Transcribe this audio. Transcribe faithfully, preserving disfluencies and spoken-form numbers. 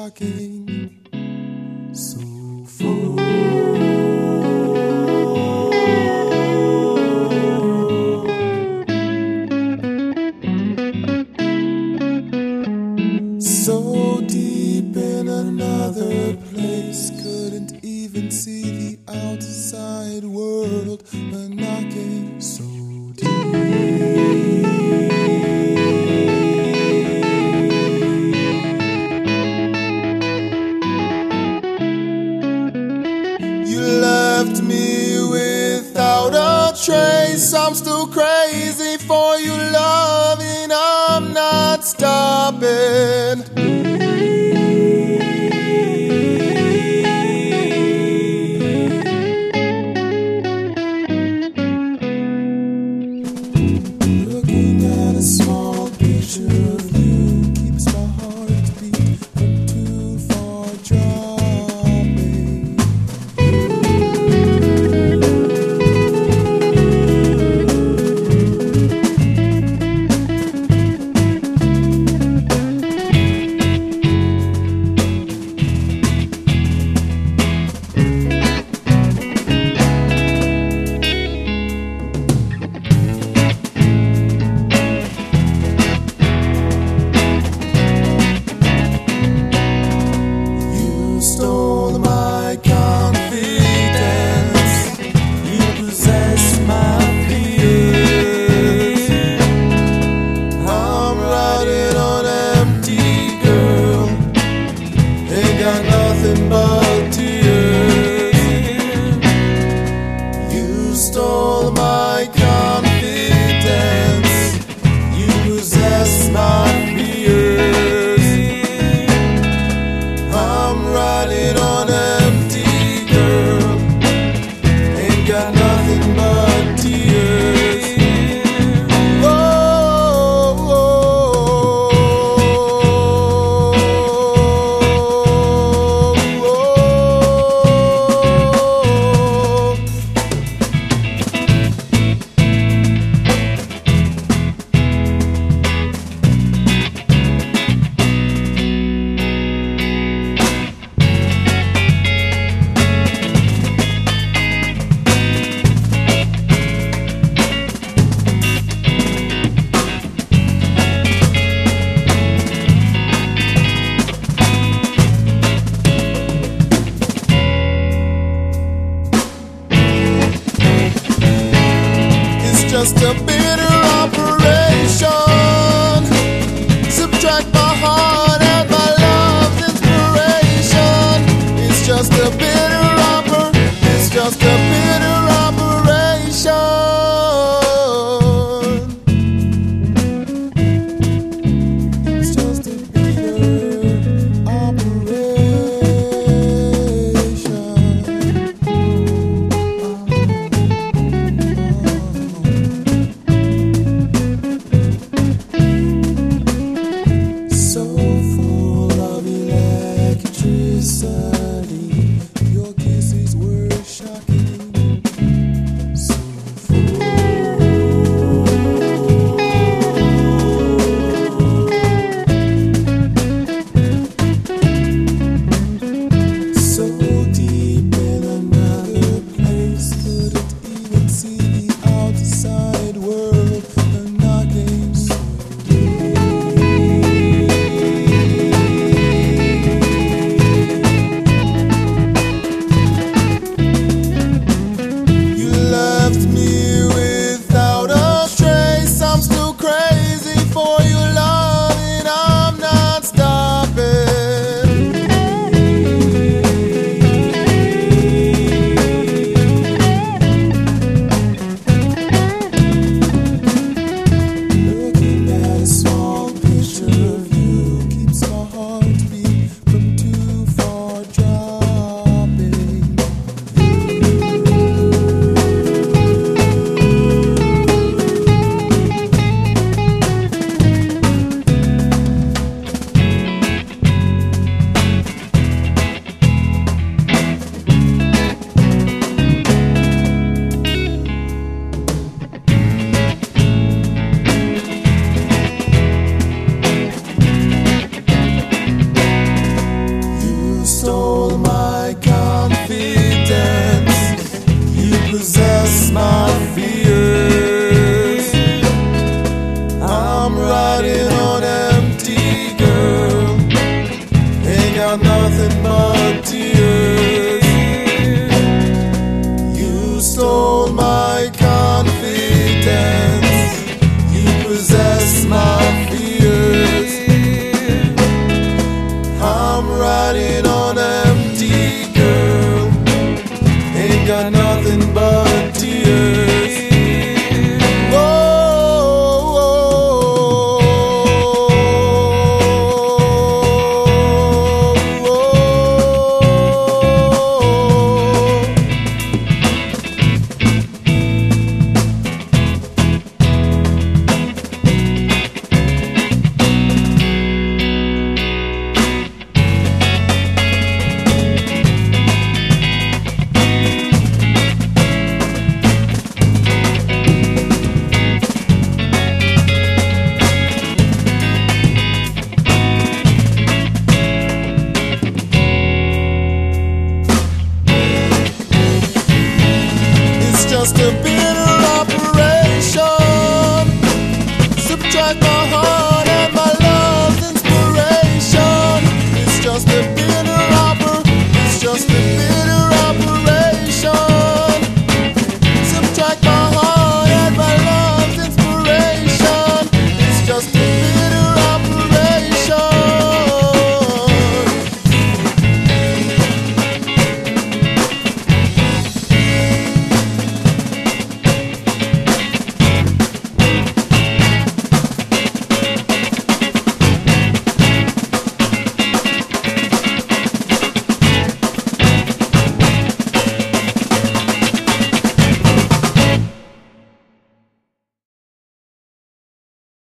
shocking, so full. So deep in another place, couldn't even see the outside world, but knocking so deep. You left me without a trace. I'm still crazy for you, loving. I'm not stopping. Looking at a small picture of you keeps my heart beat from too far dropping. You stole my confidence. You possess my fears. I'm riding on empty, girl. Ain't got nothing but tears. You stole my confidence. You possess my fears. I'm riding on empty, girl. Ain't got nothing but tears. Oh, oh, oh, oh. It's just a bitter operation. Subtract my heart and my love's inspiration. It's just a bitter oper. It's just a bitter operation. It's just a bitter operation. So full of electricity, your kisses were shocking. So full. So deep in another place, couldn't even see the outside world, the knocking so you left me without a trace. I'm still crazy for you, loving. I'm not stopping. Looking at a small picture of you keeps my heart beat from too far dropping. possess my fears. I'm riding on empty, girl. Ain't got nothing but tears. You stole my confidence. You possess my fears. I'm riding on empty, girl. Ain't got nothing but tears. Just a bitter operation.